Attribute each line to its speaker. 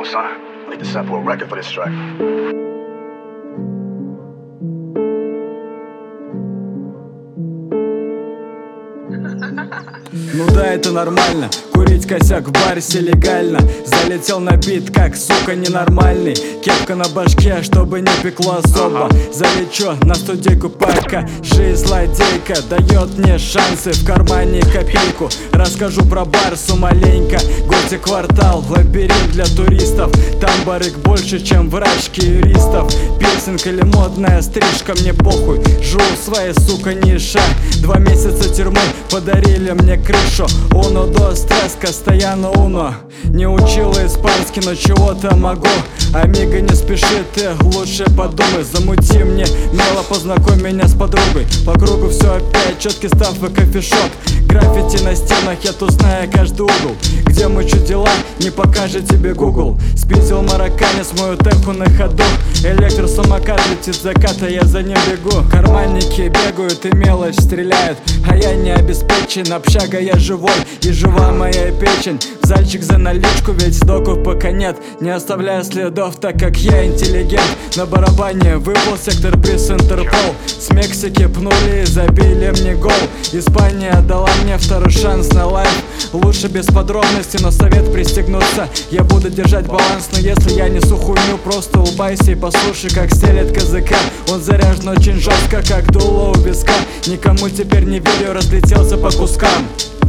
Speaker 1: on, son. I need to sample a record for this track.
Speaker 2: Ну да, это нормально, курить косяк в баре все легально. Залетел на бит, как, сука, ненормальный. Кепка на башке, чтобы не пекло особо. Залечу на студийку, пока жизнь злодейка дает мне шансы, в кармане копейку. Расскажу про бар маленько, Готи квартал, лабиринт для туристов. Там барыг больше, чем врачки юристов. Пирсинг или модная стрижка, мне похуй. Жру свои, сука, ниша. 2 месяца тюрьмы подарили мне крышу. Uno, dos, tres, постоянно уно. Не учила испанский, но чего-то могу. Амиго, не спеши, ты лучше подумай. Замути мне мило, познакомь меня с подругой. По кругу все опять, четкий став и кофешоп. Граффити на стенах, я тут знаю каждый угол. Где мучу дела, не покажет тебе Google. Спиздил марокканец мою теху на ходу. Электросамокат летит с заката, я за ним бегу. Карманники бегают и мелочь стреляют, а я не обеспечен. Общага, я живой и жива моя печень. Зальчик за наличку, ведь сдоков пока нет. Не оставляя следов, так как я интеллигент. На барабане выпал сектор приз Интерпол. С Мексики пнули и забили мне гол. Испания дала мне второй шанс на лайф. Лучше без подробностей, но совет пристегнуться. Я буду держать баланс, но если я несу хуйню, просто улыбайся и послушай, как стелет КЗК. Он заряжен очень жестко, как дуло у виска. Никому теперь не верю, разлетелся по кускам.